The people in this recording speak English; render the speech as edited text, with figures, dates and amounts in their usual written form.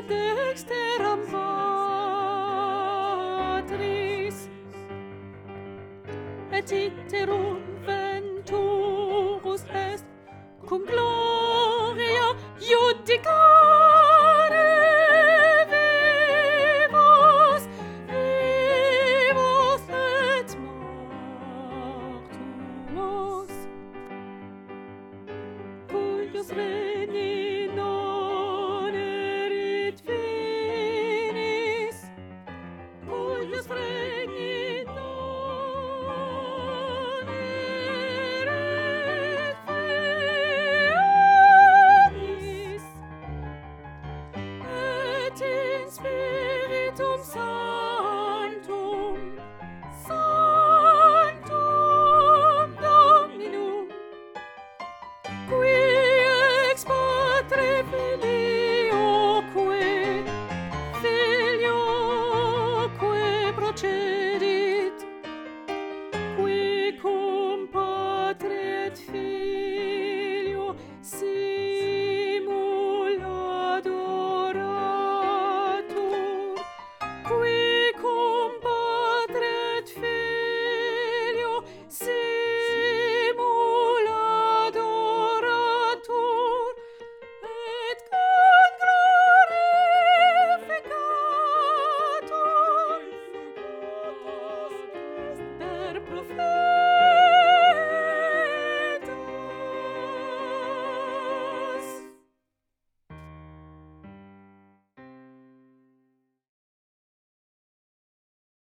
dexteram Patris, et iterum venturus est cum gloria judicare vivos et mortuos, cuius regni non erit finis, cuius regni non erit finis, et in Spiritum Sanctum, Sanctum Dominum, qui ex Patre